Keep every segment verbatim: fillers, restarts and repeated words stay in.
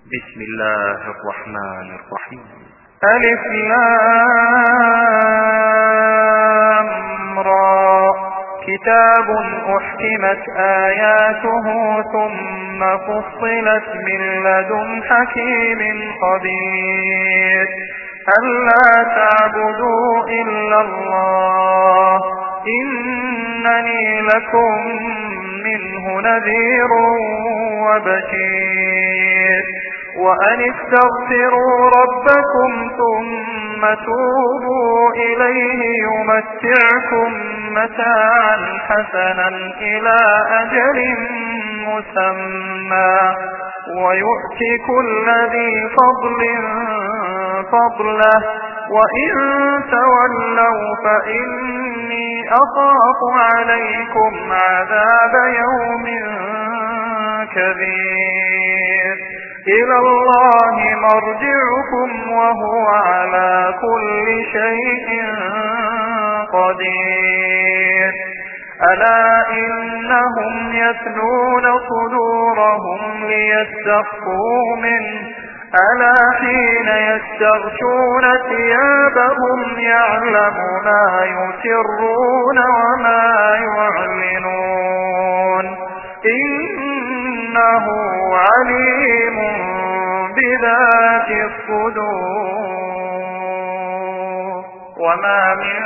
بسم الله الرحمن الرحيم. ألف لام را كتاب أحكمت آياته ثم فصلت من لدن حكيم خبير ألا تعبدوا إلا الله إنني لكم منه نذير وبشير وأن استغفروا ربكم ثم توبوا إليه يمتعكم متاعا حسنا إلى أجل مسمى ويؤتي كل ذي فضل فضله وإن تولوا فإني أخاف عليكم عذاب يوم كبير إلى الله مرجعكم وهو على كل شيء قدير ألا إنهم يثنون صدورهم ليستخفوا منه ألا حين يستغشون ثيابهم يعلم ما يسرون وما يعلنون إنه عليم بذات الصدور وما من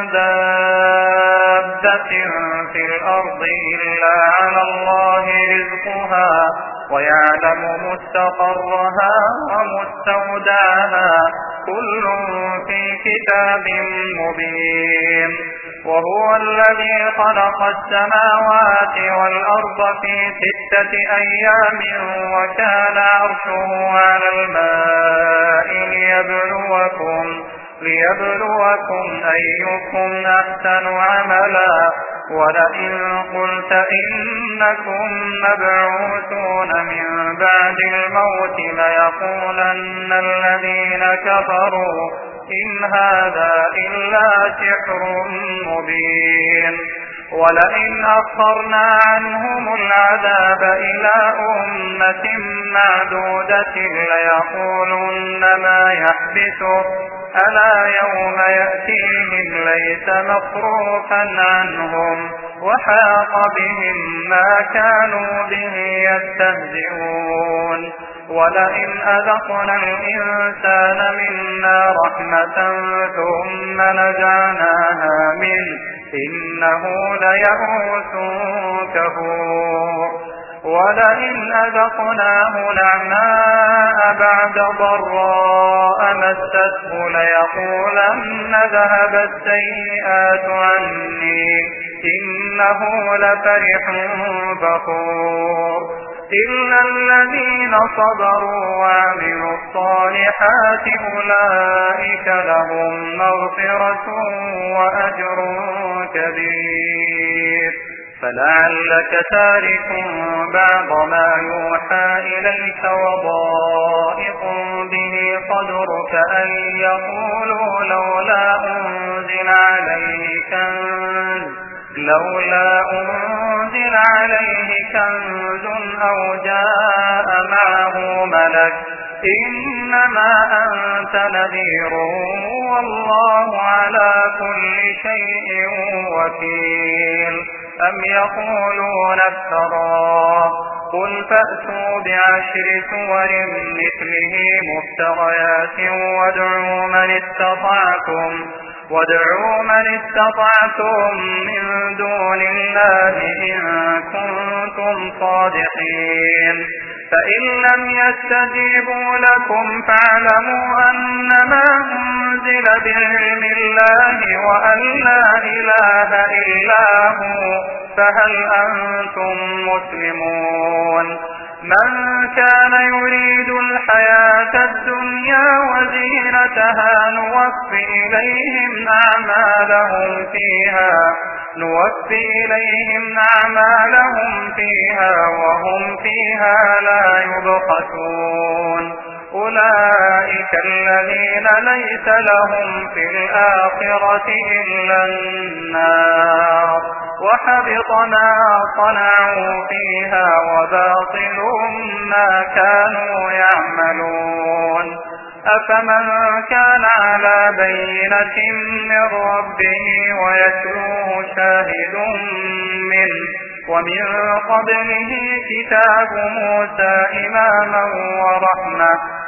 دابة في الأرض إلا على الله رزقها ويعلم مستقرها ومستودعها كل في كتاب مبين وهو الذي خلق السماوات والأرض في ستة أيام وكان عرشه على الماء ليبلوكم ليبلوكم أيكم أحسن عملا ولئن قلت إنكم مبعوثون من بعد الموت ليقولن الذين كفروا إن هذا إلا سحر مبين ولئن أخرنا عنهم العذاب إلى أمة معدودة ليقولن ما يحبسه ألا يوم يأتيهم ليس مصروفا عنهم وحاق بهم ما كانوا به يستهزئون ولئن أذقنا الإنسان منا رحمة ثم نزعناها منه إنه ليئوس كفور ولئن أذقناه نعماء بعد ضراء مسته ليقولن ذهب السيئات عني إنه لفرح فخور إلا الذين صبروا وعملوا الصالحات أولئك لهم مغفرة وأجر كبير فلعلك تارك بعض ما يوحى إليك وضائق به صدرك أن يقولوا لولا أنزل عليه كنز لولا أنزل عليه كنز أو جاء معه ملك إنما أنت نذير والله على كل شيء وكيل أم يقولون افتراه قل فأتوا بعشر سور مثله مفتريات وادعوا من استطعتم وادعوا من استطعتم من دون الله إن كنتم صادقين فإن لم يستجيبوا لكم فاعلموا أنما أنزل بعلم الله وأن لا إله إلا هو فهل أنتم مسلمون من كان يريد الحياة الدنيا وزينتها نوفي إليهم أعمالهم فيها نوفي إليهم أعمالهم فيها وهم فيها لا يبخسون أولئك الذين ليس لهم في الآخرة إلا النار وحبط ما صنعوا فيها وباطل ما كانوا يعملون. يعملون أفمن كان على بينة من ربه ويتلوه شاهد منه ومن قبله كتاب موسى إماما ورحمة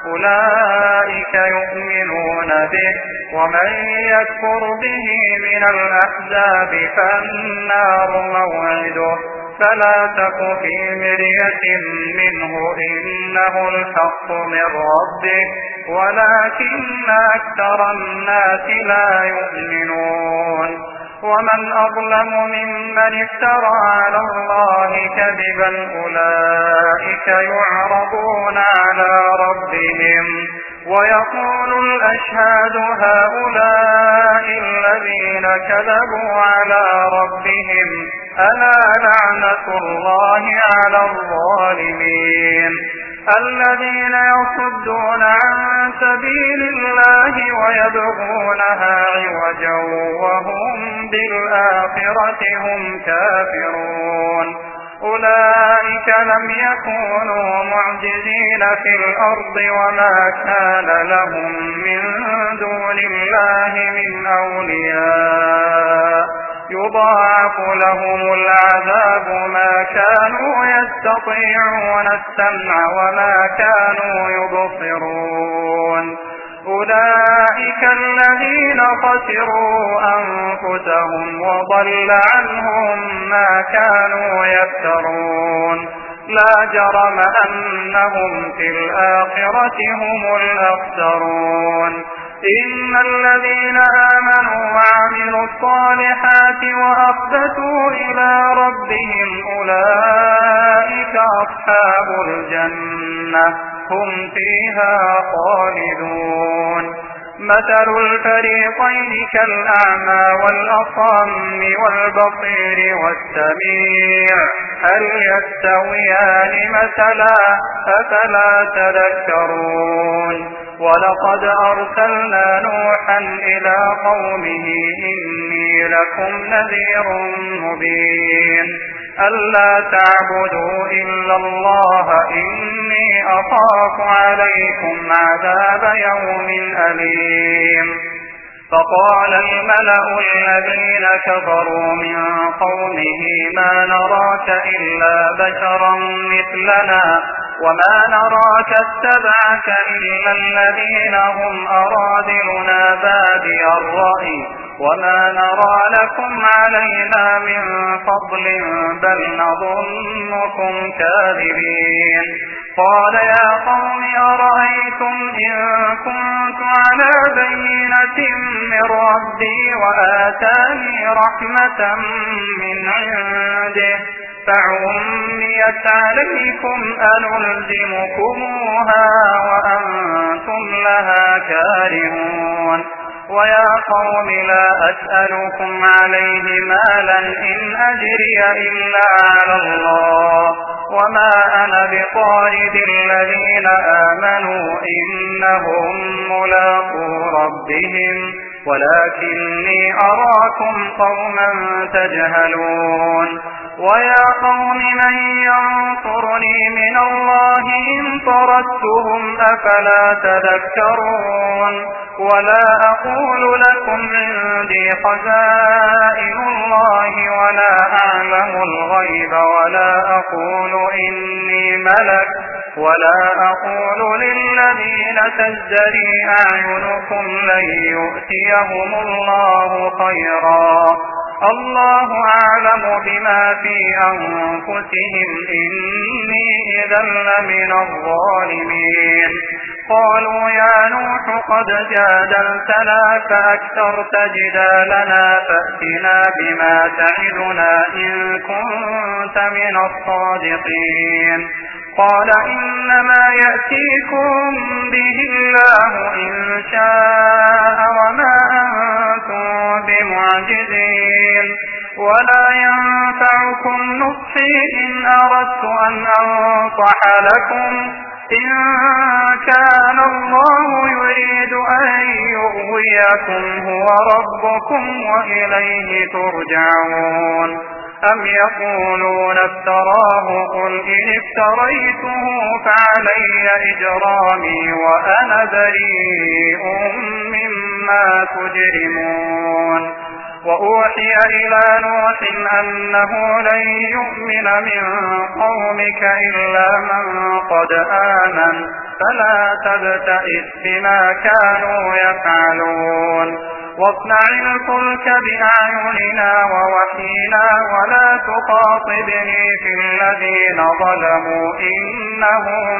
أولئك يؤمنون به ومن يكفر به من الأحزاب فالنار موعده فلا تك في مرية منه إنه الحق من ربك ولكن أكثر الناس لا يؤمنون ومن أظلم ممن افترى على الله كذبا أولئك يعرضون على ربهم ويقول الأشهاد هؤلاء الذين كذبوا على ربهم ألا لعنة الله على الظالمين الذين يصدون عن سبيل الله ويبغونها عوجا وهم بالآخرة هم كافرون أولئك لم يكونوا معجزين في الأرض وما كان لهم من دون الله من أولياء يضاعف لهم العذاب ما كانوا يستطيعون السمع وما كانوا يبصرون أولئك الذين خسروا أنفسهم وضل عنهم ما كانوا يفترون لا جرم أنهم في الآخرة هم الأخسرون إن الذين آمنوا وعملوا الصالحات وأخبتوا إلى ربهم أولئك أصحاب الجنة هم فيها خالدون مثل الفريقين كالأعمى والأصم والبصير والسميع هل يستويان مثلا أفلا تذكرون ولقد أرسلنا نوحا إلى قومه إني لكم نذير مبين ألا تعبدوا إلا الله إني أخاف عليكم عذاب يوم أليم فقال الملأ الذين كفروا من قومه ما نراك إلا بشرا مثلنا وما نراك اتبعك إلا الذين هم أرادلنا بادي الرأي وما نرى لكم علينا من فضل بل نظنكم كاذبين قال يا قوم أرأيتم إن كنت على بينة من ربي وآتاني رحمة من عنده فعميت عليكم أنلزمكموها وأنتم لها كارهون ويا قوم لا أسألكم عليه مالا إن أجري إلا على الله وما أنا بطارد الذين آمنوا إنهم ملاقو ربهم ولكني أراكم قوما تجهلون ويا قوم من ينصرني من الله إن طردتهم أفلا تذكرون ولا أقول لكم عندي خزائن الله ولا أعلم الغيب ولا أقول إني ملك ولا أقول للذين تزدري أعينكم لن يؤتيهم الله خيرا الله أعلم بما في أنفسهم إني إذا لمن الظالمين قالوا يا نوح قد جادلتنا فأكثرت جدالنا فأتنا بما تعدنا إن كنت من الصادقين قال إنما يأتيكم به الله إن شاء وما أنتم بمعجزين ولا ينفعكم نصحي إن أردت أن أنصح لكم إن كان الله يريد أن يغويكم هو ربكم وإليه ترجعون أم يقولون افتراه قل إن افتريته فعلي إجرامي وأنا بريء مما تجرمون. وأوحي إلى نوح أنه لن يؤمن من قومك إلا من قد آمن فلا تبتئس بما كانوا يفعلون. واصنع الفلك بأعيننا ووحينا ولا تخاطبني في الذين ظلموا إنهم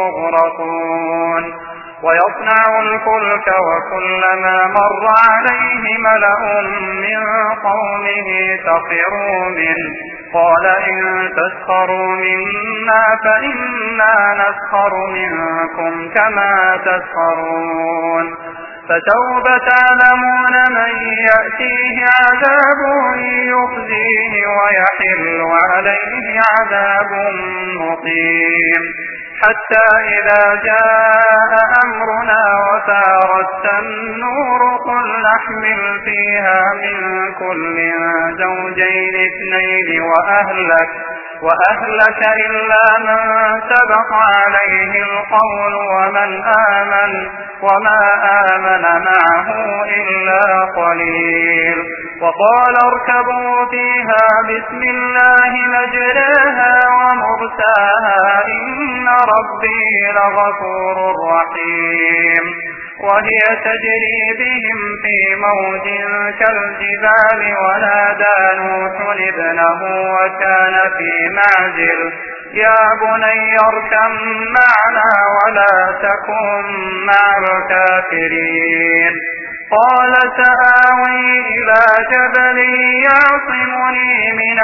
مغرقون. ويصنع الفلك وكلما مر عليه ملأ من قومه سخروا منه قال إن تسخروا منا فإنا نسخر منكم كما تسخرون. فسوف تعلمون من يأتيه عذاب يخزيه ويحل عليه عذاب مقيم. حتى إذا جاء أمرنا وفارت النور قل نحمل فيها من كل زوجين اثنين وأهلك, وأهلك إلا من سبق عليه القول ومن آمن وما آمن معه إلا قليل. وقال اركبوا فيها بسم الله مجراها ومرساها إن ربي لغفور رحيم. وهي تجري بهم في موج كالجبال ونادى نوح ابنه وكان في معزل يا بني اركب معنا ولا تكن مع الكافرين. قال سآوي إلى جبل يعصمني من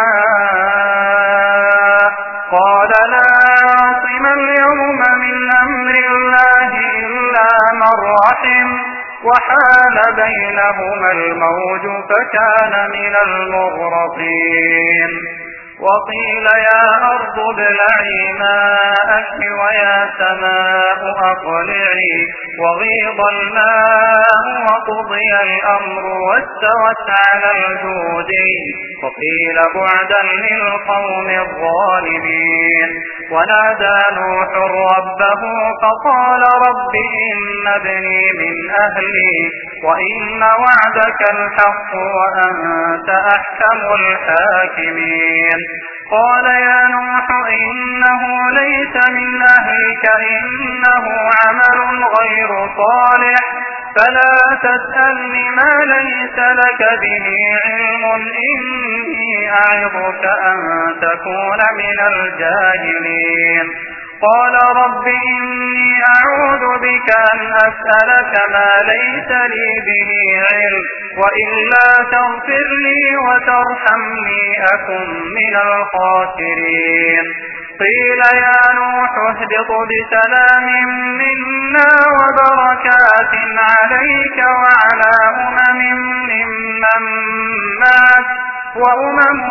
الماء قال لا عاصم اليوم من أمر الله إلا من رحم وحال بينهما الموج فكان من المغرقين. وقيل يا أرض ابلعي ماءك ويا سماء أقلعي وغيض الماء وقضي الأمر واستوت على الجود وقيل بعدا للقوم الظالمين. ونادى نوح ربه فقال رب إن ابني من أهلي وإن وعدك الحق وأنت أحكم الحاكمين. قال يا نوح إنه ليس من أهلك إنه عمل غير صالح فلا تسألني ما ليس لك به علم إني أعظك أن تكون من الجاهلين. قال رب إني أعوذ بك أن أسألك ما ليس لي به علم وإلا تغفر لي وترحمني أكن من الخاسرين. قيل يا نوح اهبط بسلام منا وبركات عليك وعلى أمم ممن معك وأمم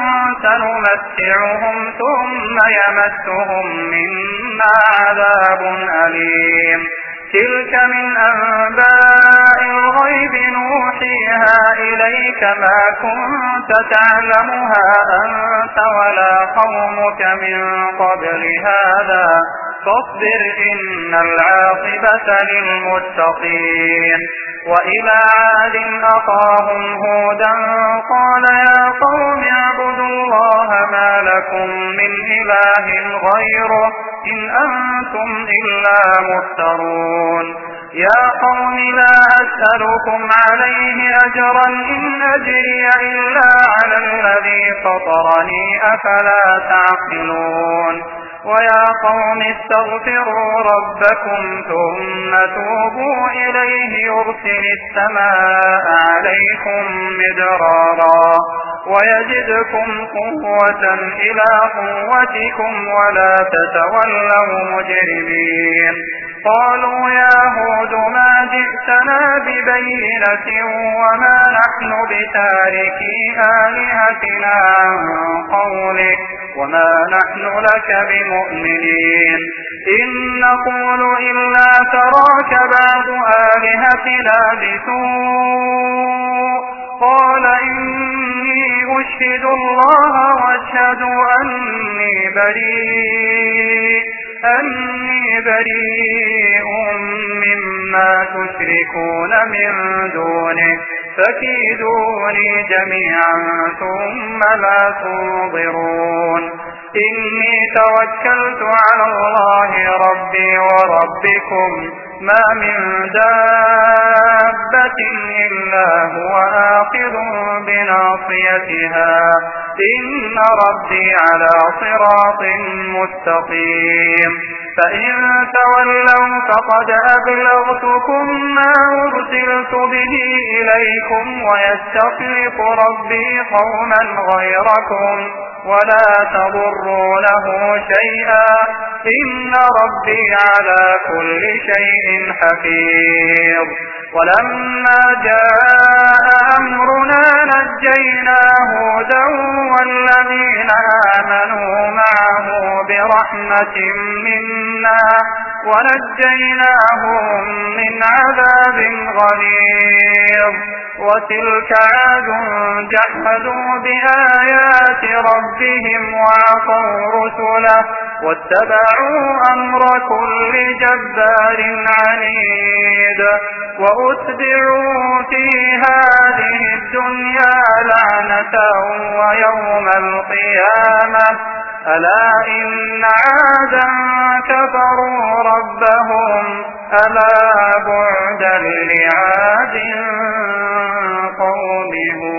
سنمتعهم ثم يمسهم منا عذاب أليم. تلك من أنباء الغيب نوحيها إليك ما كنت تعلمها أنت ولا قومك من قبل هذا فاصبر إن العاقبة للمتقين. وإلى عاد أخاهم هودا قال يا قوم اعبدوا الله ما لكم من إله غيره إن أنتم إلا مفترون. يا قوم لا أسألكم عليه أجرا إن أجري إلا على الذي فطرني أفلا تعقلون. ويا قوم استغفروا ربكم ثم توبوا إليه يرسل السماء عليكم مدرارا ويزدكم قوة إلى قوتكم ولا تتولوا مجرمين. قالوا يا هود ما جئتنا ببينة وما نحن بتاركي آلهتنا عن قولك وما نحن لك بمؤمنين إن نقول إلا تراك بعض آلهتنا بسوء قال إني أشهدوا الله واشهدوا أني بريء أني بريء مما تشركون من دونه فكيدوني جميعا ثم لا تنظرون إني توكلت على الله ربي وربكم ما من دابة إلا هو آخذ بناصيتها إن ربي على صراط مستقيم فإن تولوا فقد أبلغتكم ما أرسلت به إليكم ويستخلف ربي قوما غيركم ولا تضرونه شيئا إن ربي على كل شيء حفيظ ولما جاء أمرنا نجينا هودا والذين آمنوا معه برحمة منا ونجيناهم من عذاب غليظ وتلك عاد جحدوا بآيات ربهم وعصوا رسله واتبعوا أمر كل جبار عنيد وأتبعوا في هذه الدنيا لعنة ويوم القيامة ألا إن عادا كفروا ربهم ألا بعدا لعاد قوم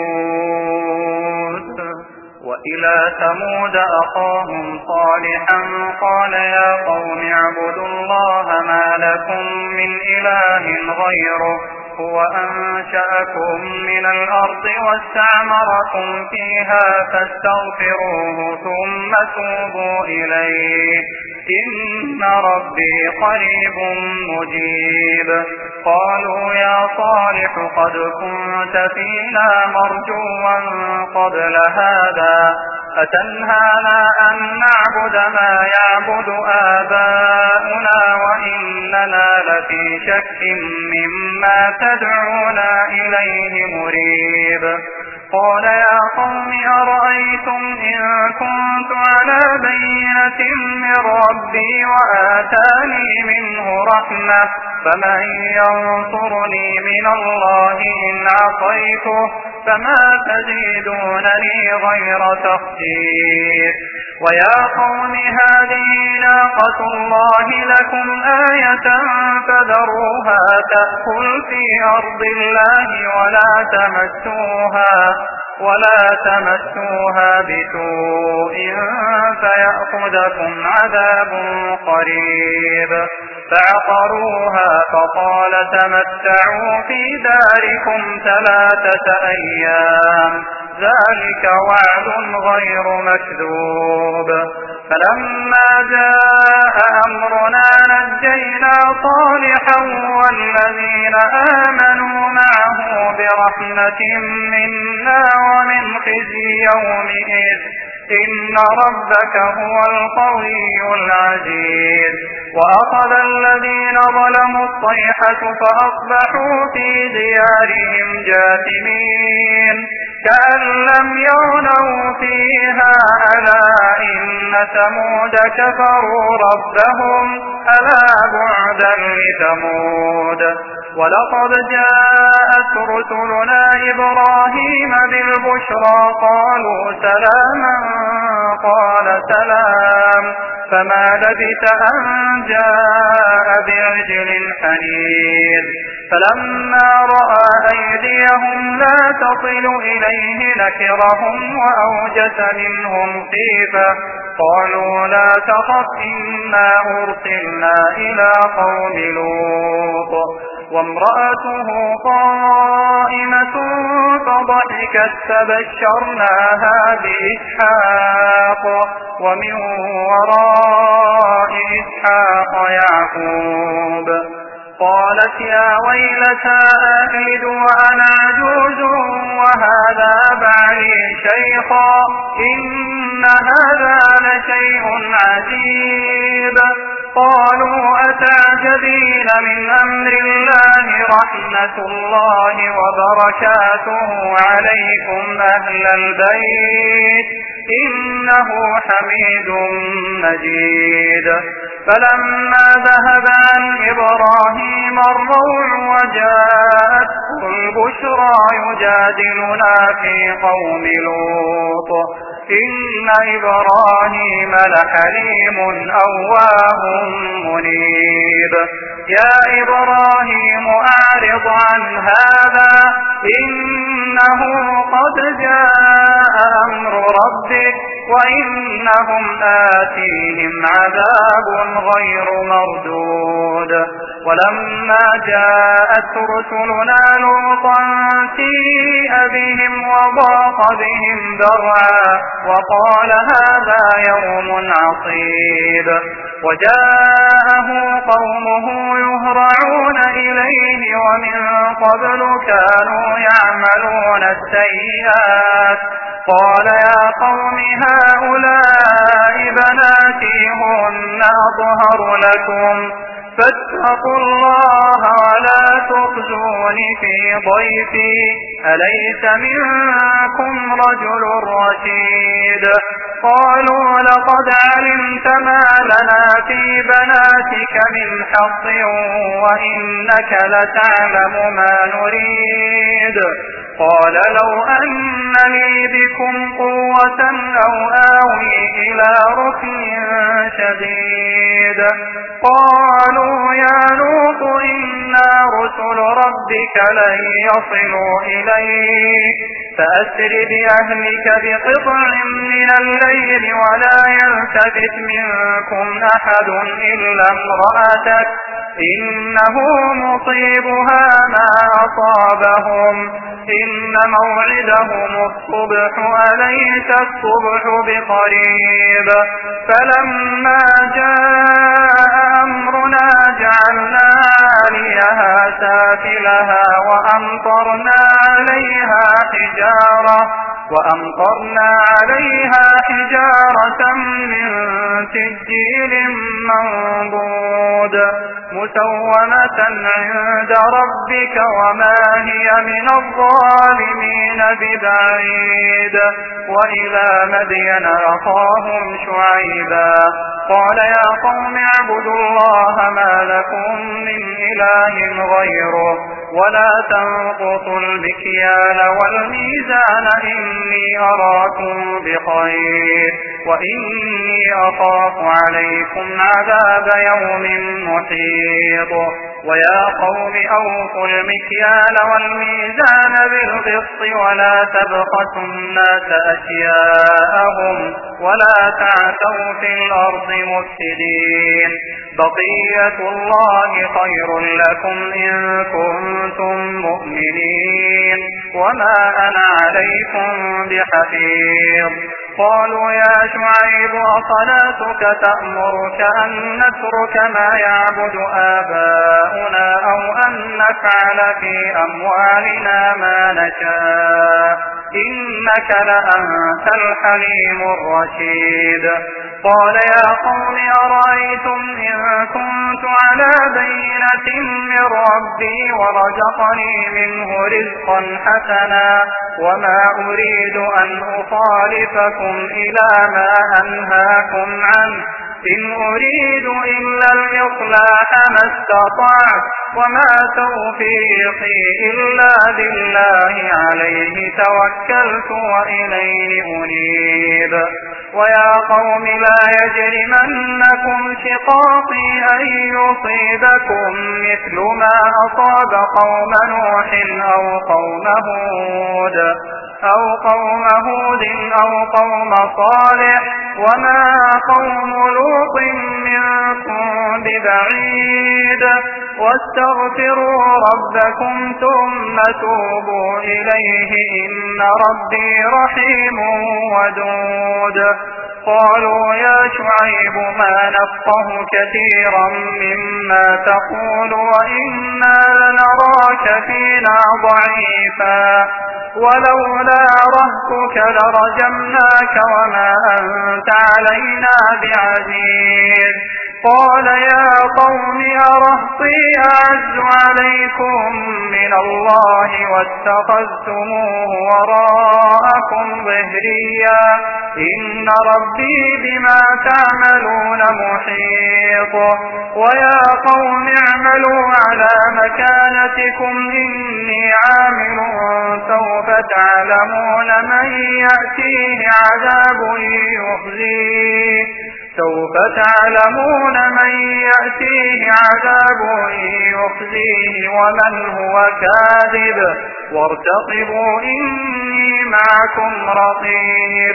هود وإلى ثمود أخاهم صالحا قال يا قوم اعبدوا الله ما لكم من إله غيره هو أنشأكم من الأرض واستعمركم فيها فاستغفروه ثم توبوا إليه إن ربي قريب مجيب قالوا يا صالح قد كنت فينا مرجوا قبل هذا أتنهانا أن نعبد ما يعبد آباؤنا وإننا لفي شك مما تدعونا إليه مريب قال يا قوم أرأيتم إن كنت على بينة من ربي وآتاني منه رحمة فمن ينصرني من الله إن عصيته فما تزيدونني غير تخسير ويا قوم هذه ناقة الله لكم آية فذروها تأكل في أرض الله ولا تمسوها ولا تمسوها بسوء فيأخذكم عذاب قريب فعقروها فقال تمتعوا في داركم ثلاثة أيام ذلك وعد غير مكذوب فلما جاء أمرنا نجينا صالحا والذين آمنوا معه برحمة منا ومن خزي يومئذ إن ربك هو القوي العزيز وأخذ الذين ظلموا الصيحة فأصبحوا في ديارهم جاثمين كأن لم يغنوا فيها ألا إن ثمود كفروا ربهم ألا بعدا لثمود ولقد جاءت رسلنا إبراهيم بالبشرى قالوا سلاما قال سلام فما لبث أن جاء بعجل حنيذ فلما رأى أيديهم لا تصل إليه نكرهم وأوجس منهم خيفة قالوا لا تخف إنا أرسلنا إلى قوم لوط وامرأته قائمة فضحكت فبشرناها بإسحاق ومن وراء إسحاق يعقوب قالت يا ويلتى أألد وأنا عجوز وهذا بعلي شيخا إن هذا لشيء عجيب. قالوا أتعجبين من أمر الله رحمة الله وبركاته عليكم أهل البيت إنه حميد مجيد. فلما ذهب عن إبراهيم الروع وجاءته البشرى يجادلنا في قوم لوط إن إبراهيم لحليم أواه منيب. يا إبراهيم أعرض عن هذا إنه قد جاء أمر ربك وإنهم آتيهم عذاب غير مردود. ولما جاءت رسلنا لوطا سيء بهم وضاق بهم ذرعا وقال هذا يوم عصيب. وجاءه قومه يهرعون إليه ومن قبل كانوا يعملون السيئات. قال يا قوم هؤلاء بناتي هن أطهر لكم فاتقوا الله ولا تخزون في ضيفي أليس منكم رجل رشيد. قالوا لقد علمت ما لنا في بناتك من حظ وإنك لتعلم ما نريد. قال لو أن لي بكم قوة أو آوي إلى ركن شديد. قالوا يا لوط إنا رسل ربك لن يصلوا إليك فأسر بأهلك بقطع من الليل ولا يلتفت منكم أحد إلا امرأتك إنه مصيبها ما أصابهم إن موعدهم الصبح أليس الصبح بقريب. فلما جاء أمرنا جعلنا عاليها سافلها وأمطرنا عليها حجارة وأمطرنا عليها حجارة من سجيل منضود مسومة عند ربك وما هي من الظالمين ببعيد. وإلى مدين أخاهم شعيبا قال يا قوم اعبدوا الله ما لكم من إله غيره ولا تنقصوا المكيال والميزان إني أراكم بخير وإني أخاف عليكم عذاب يوم محيط. ويا قوم أوفوا المكيال والميزان بالقسط ولا تبخسوا الناس أشياءهم ولا تعثوا في الأرض مفسدين. بقية الله خير لكم إن كنتم مؤمنين وما أنا عليكم بحفيظ. قالوا يا شعيب أصلاتك تأمرك أن نترك ما يعبد آباؤنا أو أن نفعل في أموالنا ما نشاء إنك لأنت الحليم الرشيد. قال يا قوم أرأيتم إن كنت على بينة من ربي ورزقني منه رزقا حسنا وما أريد أن أخالفكم إلى ما أنهاكم عنه إن أريد إلا الإصلاح ما استطعت وما توفيقي إلا بالله عليه توكلت وإليه أنيب. ويا قوم لا يجرمنكم شقاقي أن يصيبكم مثل ما أصاب قوم نوح أو قوم هود أو قوم هود أو قوم صالح وما قوم لوط منكم ببعيد. واستغفروا ربكم ثم توبوا إليه إن ربي رحيم ودود. قالوا يا شعيب ما نفقه كثيرا مما تقول وإنا لنراك فينا ضعيفا ولولا رهتك لرجمناك وما أنت علينا بعزيز. قال يا قوم أرهطي أعز عليكم من الله واتخذتموه وراءكم ظهريا إن ربي بما تعملون محيط. ويا قوم اعملوا على مكانتكم إني عامل سوف تعلمون من يأتيه عذاب يخزيه سوف تعلمون من يأتيه عذاب يخزيه ومن هو كاذب وارتقبوا إني معكم رقيب.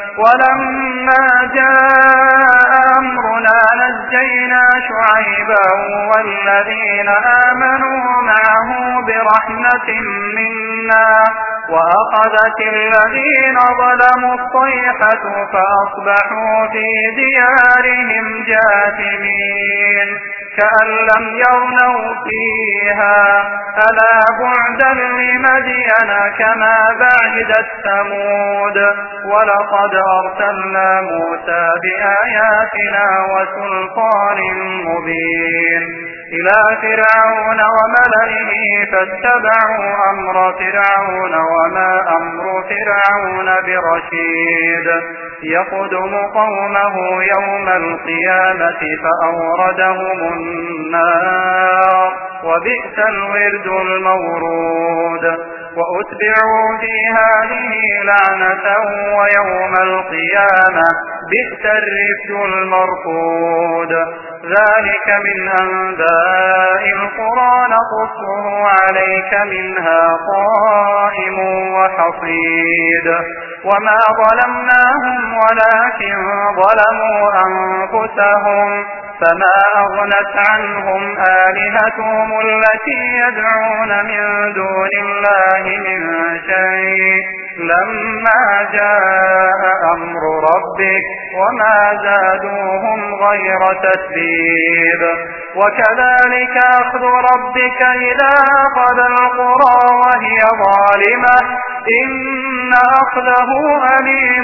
ولما جاء أمرنا نجينا شعيبا والذين آمنوا معه برحمة منا وأخذت الذين ظلموا الصيحة فأصبحوا في ديارهم جاثمين كأن لم يغنوا فيها ألا بعدا لمدين كما بعدت ثمود. ولقد أرسلنا موسى بآياتنا وسلطان مبين إلى فرعون وملئه فاتبعوا أمر فرعون وما أمر فرعون برشيد يقدم قومه يوم القيامة فأوردهم النار وبئس الورد المورود. وأتبعوا في هذه لعنة ويوم القيامة بئس الرفد المرفود. ذلك من أنباء القرى نقصه عليك منها قائم وحصيد. وما ظلمناهم ولكن ظلموا أنفسهم فما أغنت عنهم آلهتهم التي يدعون من دون الله من شيء لما جاء أمر ربك وما زادوهم غير تتبيب. وكذلك أخذ ربك إذا أخذ القرى وهي ظالمة إن أخذه أليم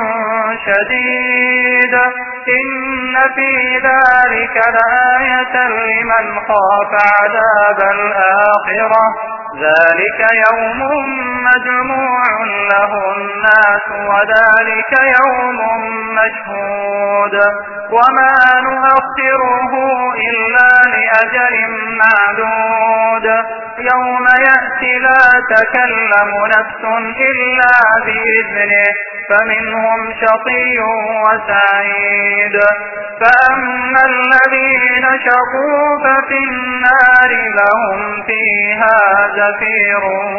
شديد. إن في ذلك لآية لمن خاف عذاب الآخرة ذلك يوم مجموع له الناس وذلك يوم مشهود. وما نؤخره إلا لأجل معدود يوم يأتي لا تكلم نفس إلا بإذنه فمنهم شقي وسعيد. فأما الذين شقوا ففي النار لهم فيها زفير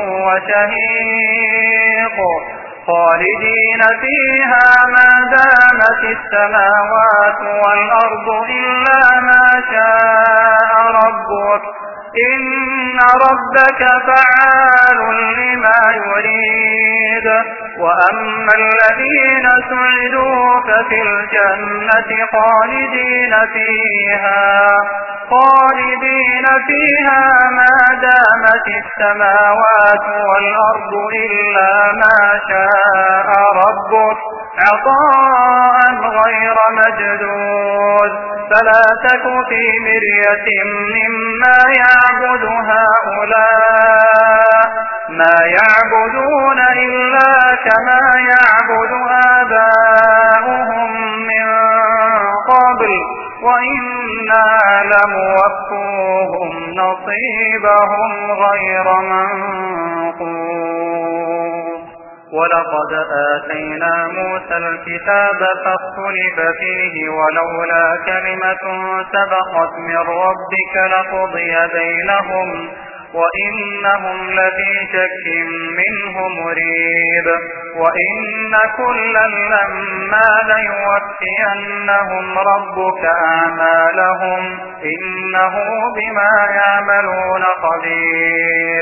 وشهيق خالدين فيها ما دامت السماوات والأرض إلا ما شاء ربك إن ربك فعال لما يريد. وأما الذين سعدوا ففي الجنة خالدين فيها خالدين فيها ما دامت السماوات والأرض إلا ما شاء ربك عطاء غير مجدود. فلا تك في مرية مما يعبد هؤلاء ما يعبدون إلا كما يعبد آباؤهم من قبل وإنا لموفوهم نصيبهم غير منقوص. ولقد آتينا موسى الكتاب فاختلف فيه ولولا كلمة سبقت من ربك لقضي بينهم وإنهم لفي شك منه مريب. وإن كلا لما ليوفينهم ربك أعمالهم إنه بما يعملون خبير.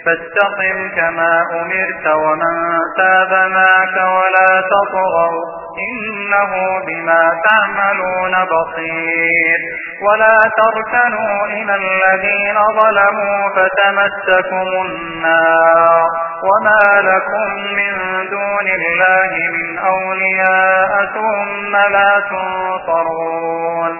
فاستقم كما أمرت ومن تاب معك ولا تطغوا إنه بما تعملون بصير. ولا تركنوا إلى الذين ظلموا فتمسكم النار وما لكم من دون الله من أولياء ثم لا تنصرون.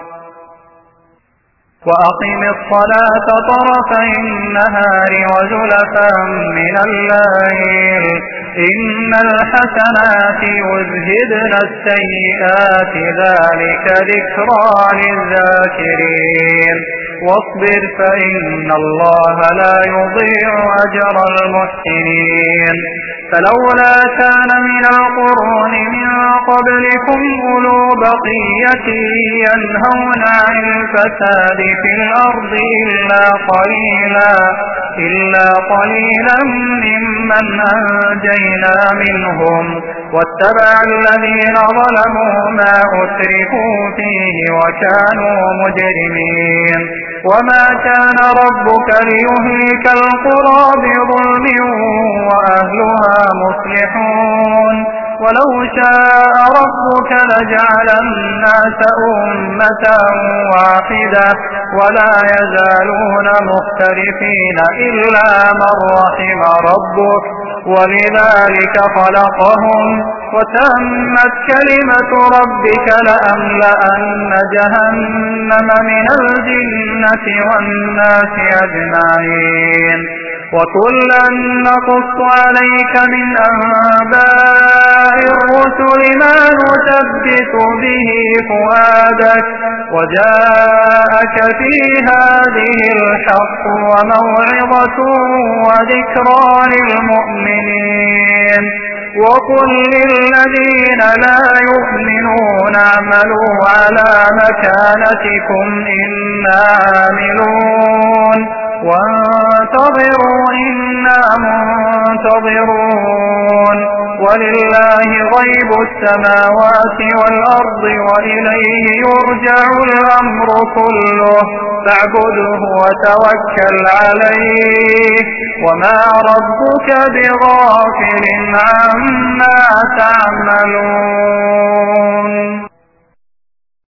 وأقم الصلاة طرفي النهار وزلفا من الليل إن الحسنات يذهبن السيئات ذلك ذكرى للذاكرين. واصبر فإن الله لا يضيع أجر المحسنين. فلولا كان من القرون من قبلكم أولو بقية ينهون عن الفساد في الأرض إلا قليلا إلا قليلا ممن أنجينا منهم واتبع الذين ظلموا ما أتركوا فيه وكانوا مجرمين. وما كان ربك ليهلك القرى بظلم وأهلها مصلحون ولو شاء ربك لجعل الناس أمة واحدة ولا يزالون مختلفين إلا من رحم ربك ولذلك خلقهم وتمت كلمة ربك لأملأن جهنم من الجنة والناس أجمعين. وكلا نقص عليك من أنباء الرسل ما نثبت به فؤادك وجاءك في هذه الحق وموعظة وذكرى للمؤمنين. وقل للذين لا يؤمنون اعملوا على مكانتكم إنا عاملون وانتظروا إنا منتظرون. ولله غيب السماوات والأرض وإليه يرجع الأمر كله فاعبده وتوكل عليه وما ربك بغافل عما تعملون.